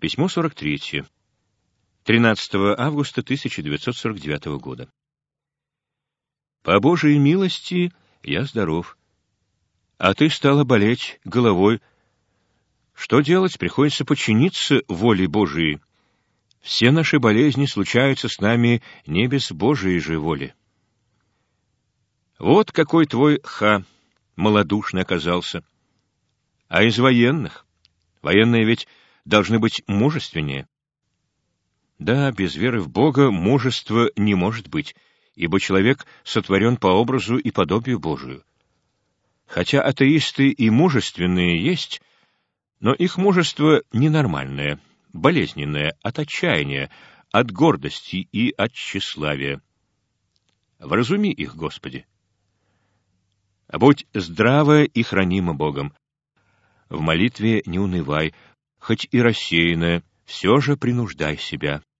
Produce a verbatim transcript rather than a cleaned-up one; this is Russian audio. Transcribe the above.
Письмо сорок третье. тринадцатого августа тысяча девятьсот сорок девятого года. По Божией милости я здоров, а ты стала болеть головой. Что делать? Приходится подчиниться воле Божией. Все наши болезни случаются с нами не без Божией же воли. Вот какой твой ха малодушный оказался. А из военных? Военные ведь должны быть мужественнее. Да, без веры в Бога мужества не может быть, ибо человек сотворен по образу и подобию Божию. Хотя атеисты и мужественные есть, но их мужество ненормальное, болезненное, от отчаяния, от гордости и от тщеславия. Вразуми их, Господи. Будь здраво и хранимо Богом. В молитве не унывай, хоть и рассеянно, все же принуждай себя.